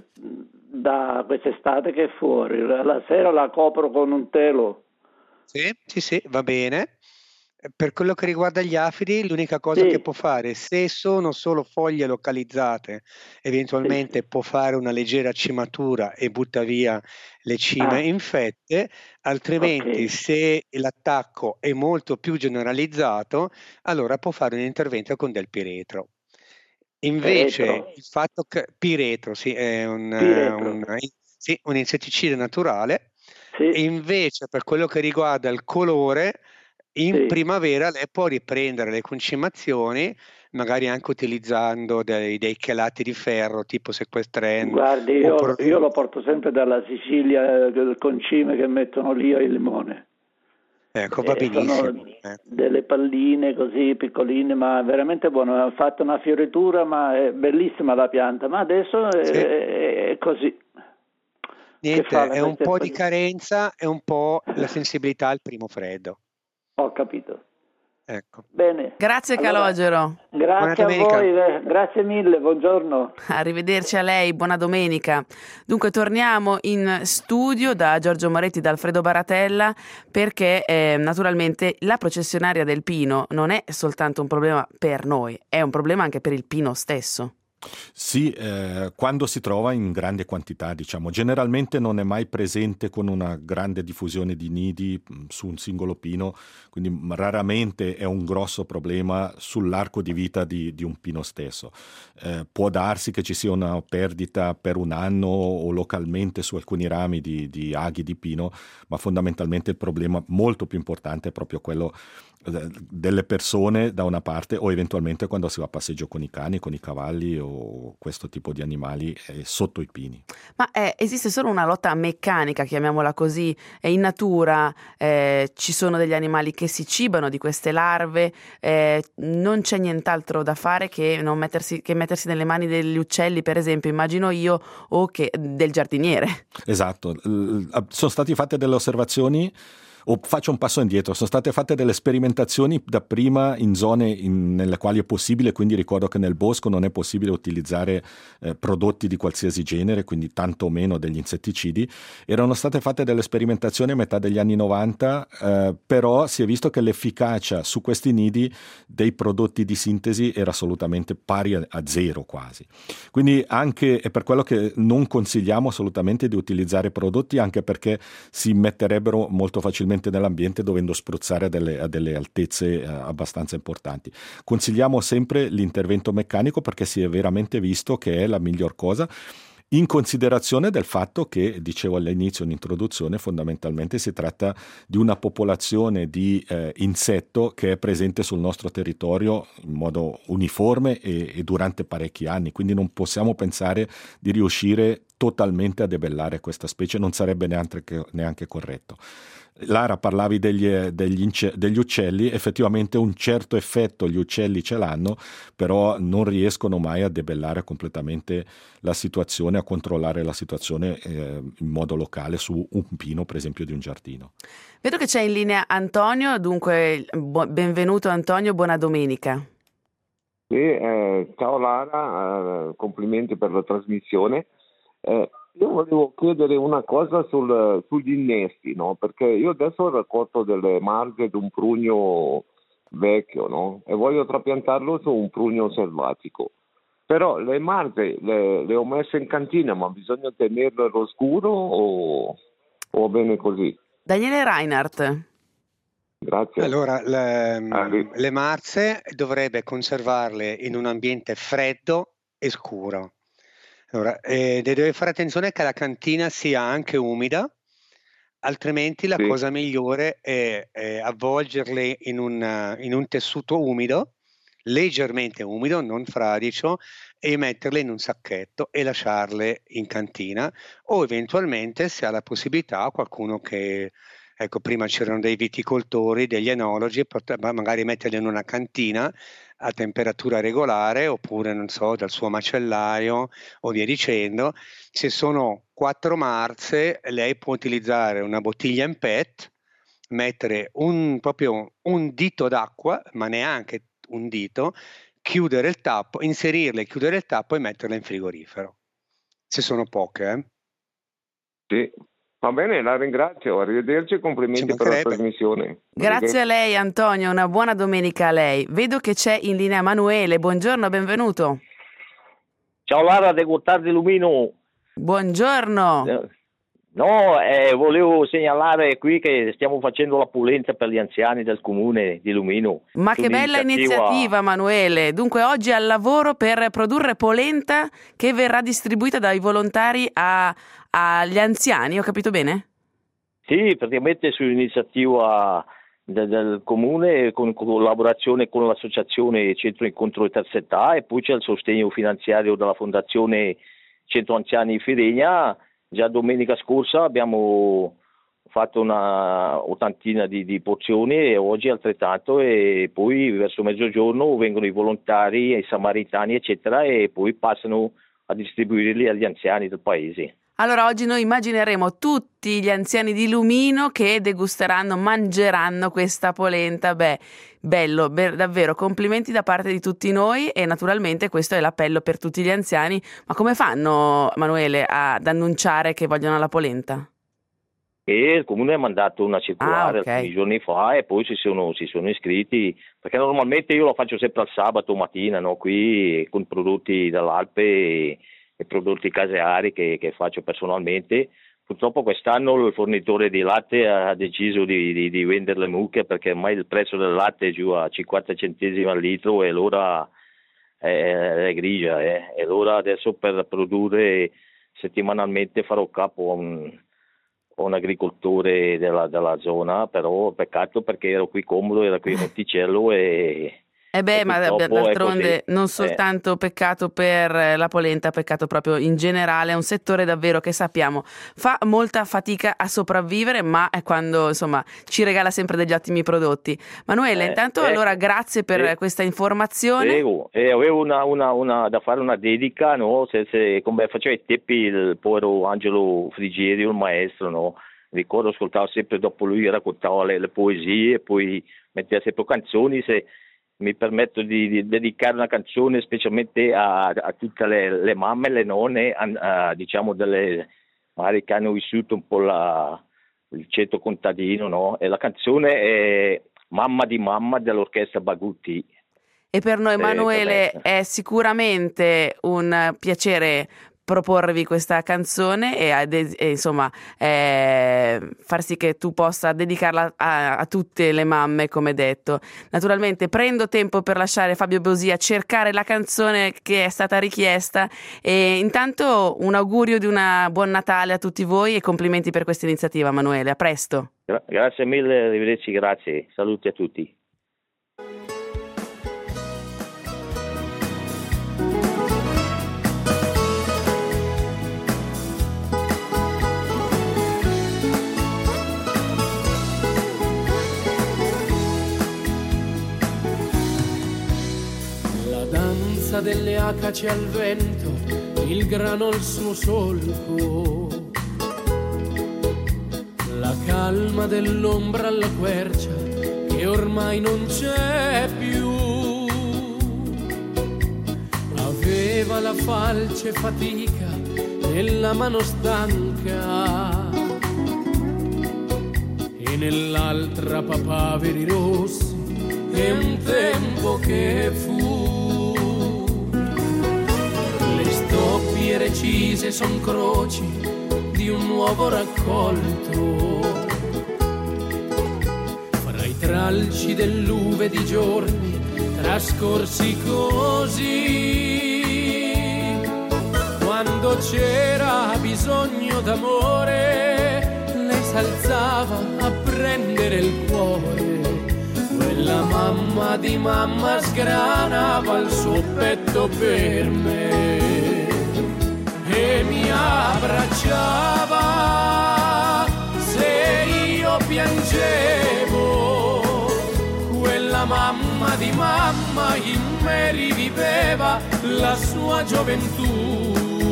L: da quest'estate che è fuori, la sera la copro con un telo.
J: Sì, sì, sì, va bene. Per quello che riguarda gli afidi, l'unica cosa
L: Sì.
J: che può fare, se sono solo foglie localizzate, eventualmente può fare una leggera cimatura e butta via le cime
L: Ah.
J: infette, altrimenti
L: Ok.
J: se l'attacco è molto più generalizzato, allora può fare un intervento con del piretro. Invece
L: Piretro.
J: il fatto che piretro, sì, è un,
L: Piretro.
J: un, sì, un insetticida naturale,
L: Sì.
J: e invece per quello che riguarda il colore, in
L: Sì.
J: primavera lei può riprendere le concimazioni, magari anche utilizzando dei, dei chelati di ferro tipo sequestren.
L: Guardi, io,
J: oppure-
L: io lo porto sempre dalla Sicilia, eh, il concime che mettono lì e il limone.
J: Ecco, va
L: Eh,
J: benissimo.
L: sono
J: eh.
L: delle palline così piccoline, ma veramente buono. Ha fatto una fioritura, ma è bellissima la pianta, ma adesso è,
J: Sì.
L: è così. Che
J: Niente,
L: fa
J: è un
L: queste
J: po' di
L: palline?
J: carenza e un po' la sensibilità al primo freddo.
L: Ho capito.
J: Ecco.
L: Bene.
C: Grazie
L: Allora,
C: Calogero.
L: grazie a
J: domenica.
L: voi, eh, grazie mille, buongiorno.
C: Arrivederci a lei, buona domenica. Dunque torniamo in studio da Giorgio Moretti, da Alfredo Baratella, perché eh, naturalmente la processionaria del pino non è soltanto un problema per noi, è un problema anche per il pino stesso.
H: Sì, eh, quando si trova in grande quantità, diciamo, generalmente non è mai presente con una grande diffusione di nidi mh, su un singolo pino, quindi mh, raramente è un grosso problema sull'arco di vita di, di un pino stesso. Eh, può darsi che ci sia una perdita per un anno o localmente su alcuni rami di, di aghi di pino, ma fondamentalmente il problema molto più importante è proprio quello eh, delle persone da una parte, o eventualmente quando si va a passeggio con i cani, con i cavalli o questo tipo di animali eh, sotto i pini.
C: Ma eh, esiste solo una lotta meccanica, chiamiamola così, e in natura eh, ci sono degli animali che si cibano di queste larve, eh, non c'è nient'altro da fare che, non mettersi, che mettersi nelle mani degli uccelli, per esempio, immagino io, o che del giardiniere.
H: Esatto, L- sono state fatte delle osservazioni. O faccio un passo indietro, sono state fatte delle sperimentazioni dapprima in zone in, nelle quali è possibile, quindi ricordo che nel bosco non è possibile utilizzare eh, prodotti di qualsiasi genere, quindi tanto meno degli insetticidi. Erano state fatte delle sperimentazioni a metà degli anni novanta, eh, però si è visto che l'efficacia su questi nidi dei prodotti di sintesi era assolutamente pari a, a zero quasi. Quindi anche è per quello che non consigliamo assolutamente di utilizzare prodotti, anche perché si metterebbero molto facilmente nell'ambiente dovendo spruzzare a delle, a delle altezze eh, abbastanza importanti. Consigliamo sempre l'intervento meccanico perché si è veramente visto che è la miglior cosa, in considerazione del fatto che, dicevo all'inizio in introduzione, fondamentalmente si tratta di una popolazione di eh, insetto che è presente sul nostro territorio in modo uniforme e, e durante parecchi anni, quindi non possiamo pensare di riuscire totalmente a debellare questa specie, non sarebbe neanche, neanche corretto. Lara, parlavi degli, degli, ince- degli uccelli, effettivamente un certo effetto gli uccelli ce l'hanno, però non riescono mai a debellare completamente la situazione, a controllare la situazione eh, in modo locale su un pino, per esempio, di un giardino.
C: Vedo che c'è in linea Antonio, dunque bu- benvenuto Antonio, buona domenica.
M: Sì, eh, ciao Lara, eh, complimenti per la trasmissione. Eh, io volevo chiedere una cosa sul, sugli innesti, no? Perché io adesso ho raccolto delle marghe di un prugno vecchio, no? E voglio trapiantarlo su un prugno selvatico. Però le marghe le, le ho messe in cantina, ma bisogna tenerle all'oscuro o, o va bene così?
C: Daniele Reinhardt.
M: Grazie.
J: Allora, le,
M: Ah, sì.
J: le marze dovrebbe conservarle in un ambiente freddo e scuro. Allora, eh, deve fare attenzione che la cantina sia anche umida, altrimenti la
M: Sì.
J: cosa migliore è, è avvolgerle in un, in un tessuto umido, leggermente umido, non fradicio, e metterle in un sacchetto e lasciarle in cantina, o eventualmente, se ha la possibilità, qualcuno che, ecco, prima c'erano dei viticoltori, degli enologi, pot- magari metterle in una cantina a temperatura regolare, oppure, non so, dal suo macellaio o via dicendo. Se sono quattro marze, lei può utilizzare una bottiglia in P E T, mettere un, proprio un dito d'acqua, ma neanche un dito, chiudere il tappo, inserirle, chiudere il tappo e metterle in frigorifero. Se sono poche, eh.
M: Sì, va bene, la ringrazio, arrivederci e complimenti per la trasmissione.
C: Grazie a lei Antonio, una buona domenica a lei. Vedo che c'è in linea Emanuele, buongiorno, benvenuto.
N: Ciao Lara de Gottardi Lumino.
C: Buongiorno.
N: No, eh, volevo segnalare qui che stiamo facendo la polenta per gli anziani del comune di Lumino.
C: Ma che bella iniziativa, Emanuele. Dunque oggi al lavoro per produrre polenta che verrà distribuita dai volontari a, agli anziani, ho capito bene?
N: Sì, praticamente su iniziativa del, del comune con collaborazione con l'associazione Centro Incontro e Terza Età, e poi c'è il sostegno finanziario della Fondazione Centro Anziani Firegna. Già domenica scorsa abbiamo fatto una ottantina di, di porzioni e oggi altrettanto, e poi verso mezzogiorno vengono i volontari, i samaritani eccetera, e poi passano a distribuirli agli anziani del paese.
C: Allora oggi noi immagineremo tutti gli anziani di Lumino che degusteranno, mangeranno questa polenta. Beh, bello, be- davvero complimenti da parte di tutti noi, e naturalmente questo è l'appello per tutti gli anziani. Ma come fanno, Emanuele, ad annunciare che vogliono la polenta?
N: E il comune ha mandato una circolare
C: ah, okay.
N: alcuni giorni fa, e poi si sono, si sono iscritti, perché normalmente io lo faccio sempre al sabato mattina, no? Qui con prodotti dall'Alpe e, e prodotti caseari che, che faccio personalmente. Purtroppo quest'anno il fornitore di latte ha deciso di, di, di vendere le mucche, perché ormai il prezzo del latte è giù a cinquanta centesimi al litro e l'ora è, è grigia. Eh. E allora adesso per produrre settimanalmente farò capo a un, a un agricoltore della, della zona, però peccato perché ero qui comodo, era qui in Monticello e...
C: Eh beh, ma d'altronde non soltanto eh. peccato per la polenta, peccato proprio in generale. È un settore davvero che sappiamo fa molta fatica a sopravvivere, ma è quando insomma ci regala sempre degli ottimi prodotti. Manuele, eh, intanto eh, allora grazie per eh, questa informazione.
N: Prego. Eh, avevo una, una, una, da fare una dedica, no? Se, se, come faceva i tempi il povero Angelo Frigerio, il maestro, no? Ricordo, ascoltavo sempre dopo lui, raccontava le, le poesie e poi metteva sempre canzoni. Se mi permetto di, di dedicare una canzone specialmente a, a tutte le, le mamme, le nonne, a, a, diciamo delle magari che hanno vissuto un po' la, il ceto contadino, no? E la canzone è Mamma di mamma dell'orchestra Bagutti.
C: E per noi, Emanuele, eh, è sicuramente un piacere proporvi questa canzone e, ad, e insomma eh, far sì che tu possa dedicarla a, a tutte le mamme, come detto. Naturalmente prendo tempo per lasciare Fabio Bosia cercare la canzone che è stata richiesta, e intanto un augurio di una buon Natale a tutti voi e complimenti per questa iniziativa, Emanuele. A presto.
N: Gra- grazie mille, arrivederci, grazie, saluti a tutti.
O: Delle acacie al vento, il grano al suo solco, la calma dell'ombra alla quercia che ormai non c'è più, aveva la falce fatica nella mano stanca e nell'altra papaveri rossi e un tempo che fu. Stoppie recise son croci di un nuovo raccolto, fra i tralci dell'uve di giorni trascorsi così. Quando c'era bisogno d'amore, lei s'alzava a prendere il cuore. Quella mamma di mamma sgranava il suo petto per me e mi abbracciava se io piangevo. Quella mamma di mamma in me riviveva la sua gioventù,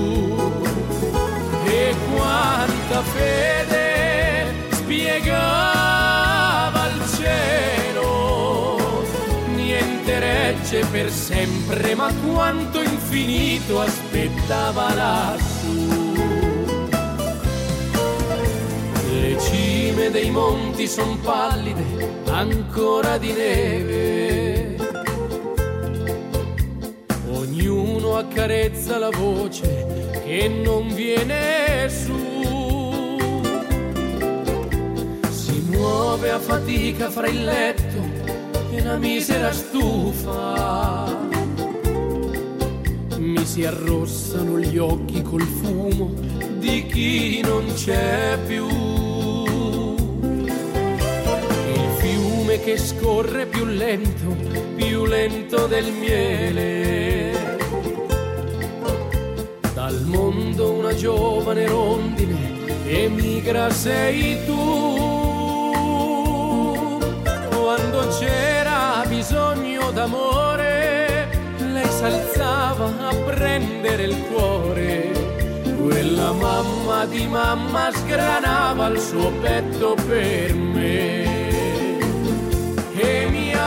O: e quanta fede spiegava il cielo. Niente niente regge per sempre, ma quanto infinito aspettava lassù. Le cime dei monti son pallide, ancora di neve. Ognuno accarezza la voce che non viene su. Si muove a fatica fra il letto e la misera stufa. Mi si arrossano gli occhi col fumo di chi non c'è più. Il fiume che scorre più lento, più lento del miele. Dal mondo una giovane rondine emigra sei tu. Quando c'era bisogno d'amore, lei s'alzava a prendere il cuore. Quella mamma di mamma sgranava il suo petto per me e mi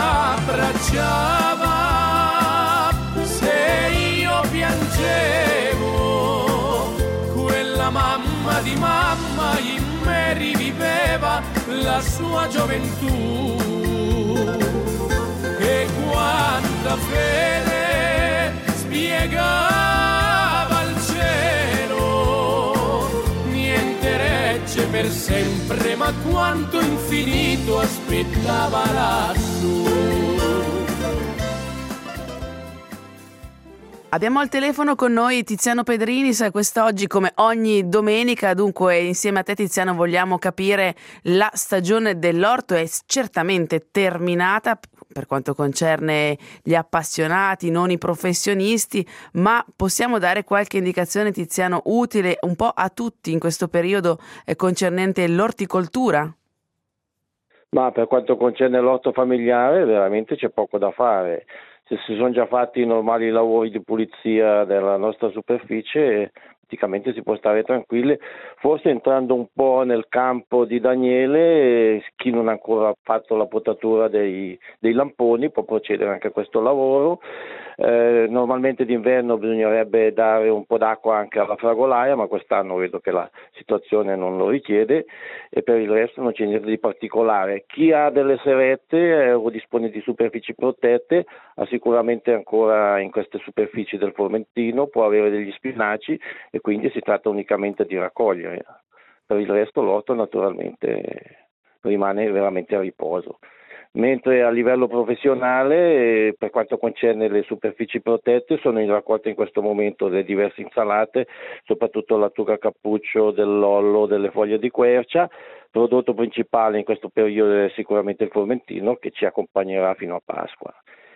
O: abbracciava se io piangevo. Quella mamma di mamma in me riviveva la sua gioventù. E quanta fede spiegava il cielo. Niente regge per sempre, ma quanto infinito aspettava lassù.
C: Abbiamo al telefono con noi Tiziano Pedrinis quest'oggi, come ogni domenica. Dunque, insieme a te, Tiziano, vogliamo capire: la stagione dell'orto è certamente terminata per quanto concerne gli appassionati, non i professionisti, ma possiamo dare qualche indicazione, Tiziano, utile un po' a tutti in questo periodo eh, concernente l'orticoltura?
K: Ma per quanto concerne l'orto familiare, veramente c'è poco da fare. Se si sono già fatti i normali lavori di pulizia della nostra superficie, praticamente si può stare tranquilli. Forse entrando un po' nel campo di Daniele, chi non ha ancora fatto la potatura dei, dei lamponi può procedere anche a questo lavoro. Eh, normalmente d'inverno bisognerebbe dare un po' d'acqua anche alla fragolaia, ma quest'anno vedo che la situazione non lo richiede, e per il resto non c'è niente di particolare. Chi ha delle serrette eh, o dispone di superfici protette ha sicuramente ancora in queste superfici del Formentino, può avere degli spinaci e quindi si tratta unicamente di raccogliere. Per il resto l'orto naturalmente rimane veramente a riposo. Mentre a livello professionale, per quanto concerne le superfici protette, sono in raccolta in questo momento le diverse insalate, soprattutto la lattuga cappuccio, dell'ollo, delle foglie di quercia. Prodotto principale in questo periodo è sicuramente il Formentino, che ci accompagnerà fino a Pasqua.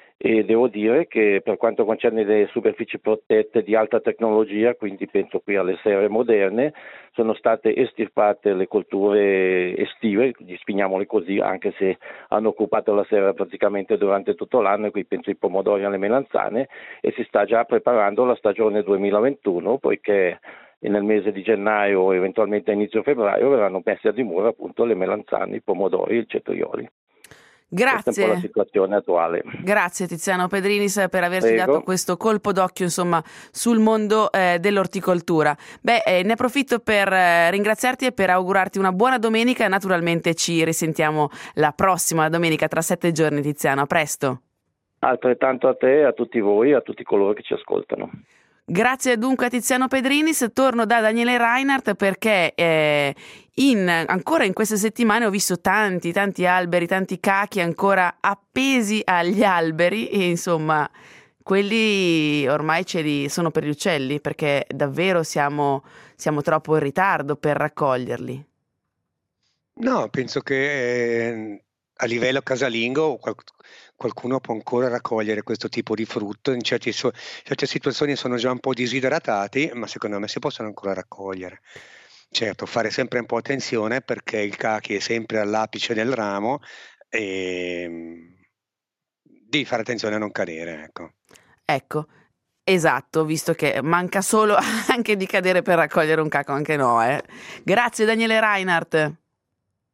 K: E devo dire che per quanto concerne le superfici protette di alta tecnologia, quindi penso qui alle serre moderne, sono state estirpate le colture estive, spigniamole così, anche se hanno occupato la serra praticamente durante tutto l'anno, e qui penso ai pomodori e alle melanzane, e si sta già preparando la stagione duemilaventuno, poiché nel mese di gennaio o eventualmente a inizio febbraio verranno messi a dimora appunto le melanzane, i pomodori e i cetrioli.
C: Grazie.
K: Questa è un po' la situazione attuale.
C: Grazie Tiziano Pedrinis per averci
K: Prego.
C: dato questo colpo d'occhio, insomma, sul mondo eh, dell'orticoltura. Beh, eh, ne approfitto per eh, ringraziarti e per augurarti una buona domenica. Naturalmente ci risentiamo la prossima domenica tra sette giorni, Tiziano. A presto.
K: Altrettanto a te, a tutti voi, a tutti coloro che ci ascoltano.
C: Grazie dunque a Tiziano Pedrinis. Torno da Daniele Reinhardt perché eh, in, ancora in queste settimane ho visto tanti tanti alberi, tanti cachi ancora appesi agli alberi, e insomma quelli ormai ce li sono per gli uccelli, perché davvero siamo, siamo troppo in ritardo per raccoglierli.
J: No, penso che eh, a livello casalingo qual- qualcuno può ancora raccogliere questo tipo di frutto. In certi so- certe situazioni sono già un po' disidratati, ma secondo me si possono ancora raccogliere. Certo, fare sempre un po' attenzione, perché il cachi è sempre all'apice del ramo e mm, devi fare attenzione a non cadere, ecco.
C: Ecco, esatto, visto che manca solo anche di cadere per raccogliere un caco, anche no, eh. Grazie Daniele Reinhardt.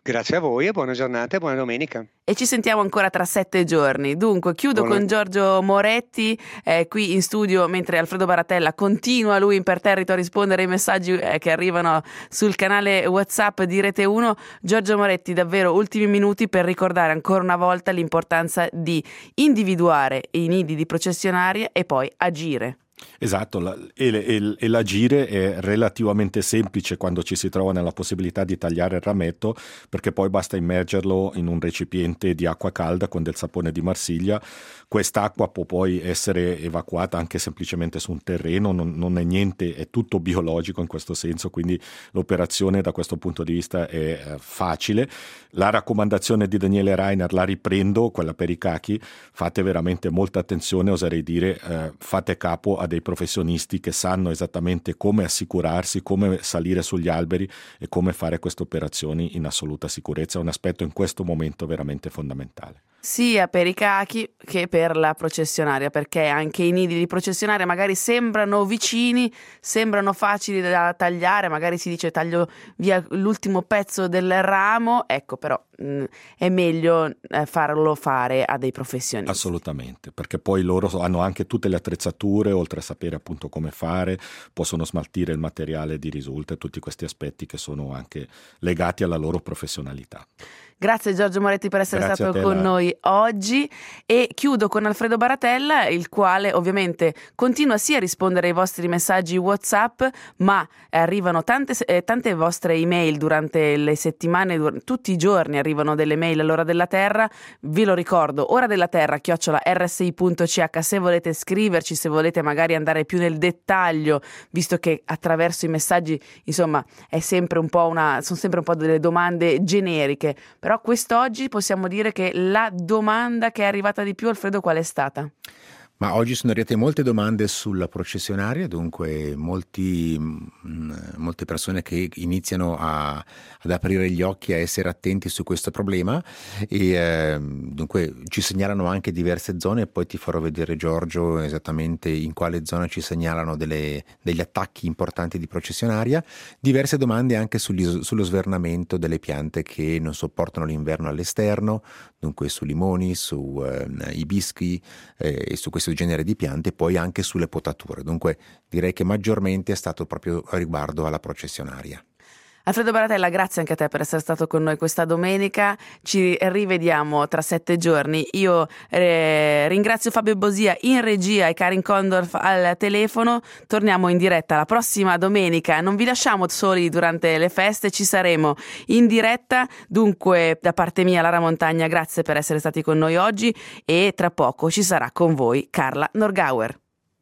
J: Grazie a voi e buona giornata e buona domenica.
C: E ci sentiamo ancora tra sette giorni. Dunque, chiudo buona... con Giorgio Moretti eh, qui in studio, mentre Alfredo Baratella continua lui imperterrito a rispondere ai messaggi eh, che arrivano sul canale WhatsApp di Rete uno. Giorgio Moretti, davvero ultimi minuti per ricordare ancora una volta l'importanza di individuare i nidi di processionarie e poi agire.
H: Esatto, la, e, e, e l'agire è relativamente semplice quando ci si trova nella possibilità di tagliare il rametto, perché poi basta immergerlo in un recipiente di acqua calda con del sapone di Marsiglia. Quest'acqua può poi essere evacuata anche semplicemente su un terreno, non, non è niente, è tutto biologico in questo senso, quindi l'operazione da questo punto di vista è eh, facile. La raccomandazione di Daniele Reiner la riprendo, quella per i cachi: fate veramente molta attenzione, oserei dire, eh, fate capo a dei professionisti che sanno esattamente come assicurarsi, come salire sugli alberi e come fare queste operazioni in assoluta sicurezza. È un aspetto in questo momento veramente fondamentale.
C: Sia per i cachi che per la processionaria, perché anche i nidi di processionaria magari sembrano vicini, sembrano facili da tagliare, magari si dice taglio via l'ultimo pezzo del ramo, ecco, però mh, è meglio eh, farlo fare a dei professionisti.
H: Assolutamente, perché poi loro hanno anche tutte le attrezzature, oltre a sapere appunto come fare, possono smaltire il materiale di risulta e tutti questi aspetti che sono anche legati alla loro professionalità.
C: Grazie Giorgio Moretti per essere
H: Grazie
C: stato con noi oggi, e chiudo con Alfredo Baratella, il quale ovviamente continua sia a rispondere ai vostri messaggi WhatsApp, ma arrivano tante, eh, tante vostre email durante le settimane, dur- tutti i giorni arrivano delle mail all'Ora della Terra. Vi lo ricordo, ora della terra chiocciola erre esse i punto ci acca se volete scriverci, se volete magari andare più nel dettaglio, visto che attraverso i messaggi insomma è sempre un po' una, sono sempre un po' delle domande generiche. Però quest'oggi possiamo dire che la domanda che è arrivata di più, Alfredo, qual è stata?
I: Ma oggi sono arrivate molte domande sulla processionaria, dunque molti, mh, molte persone che iniziano a, ad aprire gli occhi, a essere attenti su questo problema, e eh, dunque ci segnalano anche diverse zone. Poi ti farò vedere, Giorgio, esattamente in quale zona ci segnalano delle, degli attacchi importanti di processionaria. Diverse domande anche sugli, sullo svernamento delle piante che non sopportano l'inverno all'esterno, dunque su limoni, su eh, ibischi eh, e su questo genere di piante, poi anche sulle potature. Dunque direi che maggiormente è stato proprio riguardo alla processionaria.
C: Alfredo Baratella, grazie anche a te per essere stato con noi questa domenica. Ci rivediamo tra sette giorni. Io eh, ringrazio Fabio Bosia in regia e Karin Condorf al telefono. Torniamo in diretta la prossima domenica. Non vi lasciamo soli durante le feste, ci saremo in diretta. Dunque, da parte mia, Lara Montagna, grazie per essere stati con noi oggi, e tra poco ci sarà con voi Carla Norgauer.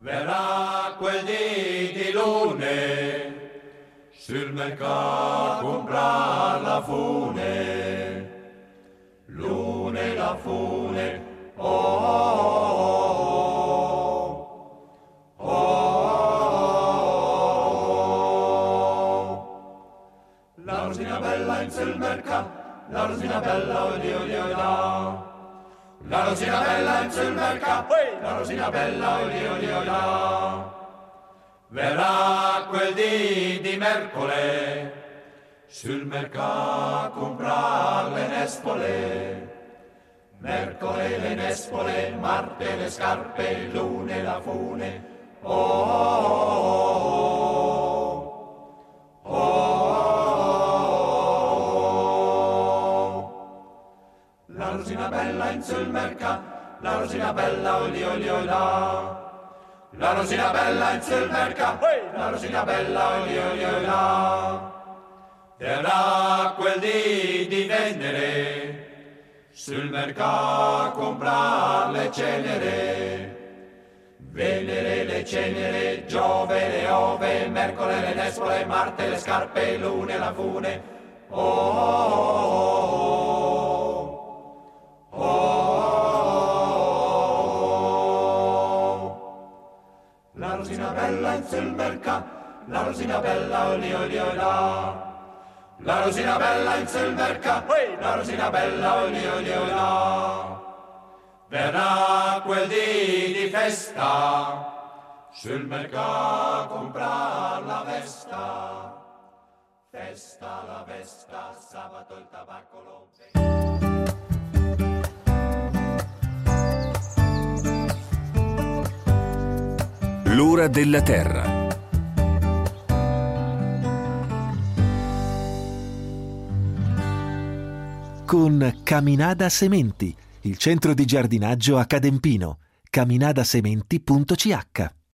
G: Verrà quel dì di lune sul mercato comprar la fune, lune la fune, oh, oh, oh, oh. La rosina bella in sul mercato, la rosina bella, oddio, oddio, oddio. La rosina bella in sul mercato, la rosina bella, oddio, oddio, oddio. Verrà quel dì di mercoledì sul mercato a comprar le nespole, mercoledì le nespole, martedì le scarpe, lune la fune, oh, oh, oh, oh. La rosina bella in sul mercato, la rosina bella, olio, olio, olio. La rosina bella in sul mercato, la rosina bella, olio, olio, olio. Verrà quel dì di vendere sul mercato a comprar le cenere, vendere le cenere, Giove le ove, mercoledì le nespole, Marte le scarpe, lune la fune, oh, oh, oh, oh. La rosina bella in sul mercato, la rosina bella, olio, olio, olio. La rosina bella in sul mercato, la rosina bella, olio, olio, olio. Verrà quel dì di festa, sul mercato a comprar la vesta. Festa la festa, sabato il tabacco lo
B: L'ora della terra. Con Caminada Sementi, il centro di giardinaggio a Cadempino. caminadasementi punto c h